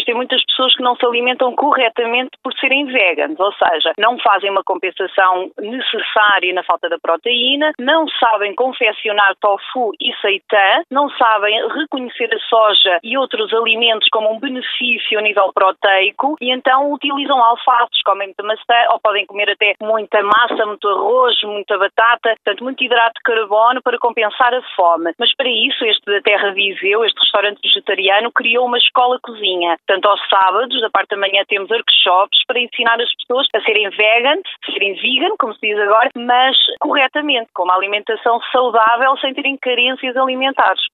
existem muitas pessoas que não se alimentam corretamente por serem veganos, ou seja, não fazem uma compensação necessária na falta da proteína, não sabem confeccionar tofu e seitã, não sabem reconhecer a soja e outros alimentos como um benefício a nível proteico e então utilizam alfaces, comem muita maçã ou podem comer até muita massa, muito arroz, muita batata, portanto muito hidrato de carbono para compensar a fome. Mas para isso, este da Terra Viseu, este restaurante vegetariano, criou uma escola cozinha. Portanto, aos sábados, da parte da manhã, temos workshops para ensinar as pessoas a serem vegan, como se diz agora, mas corretamente, com uma alimentação saudável, sem terem carências alimentares.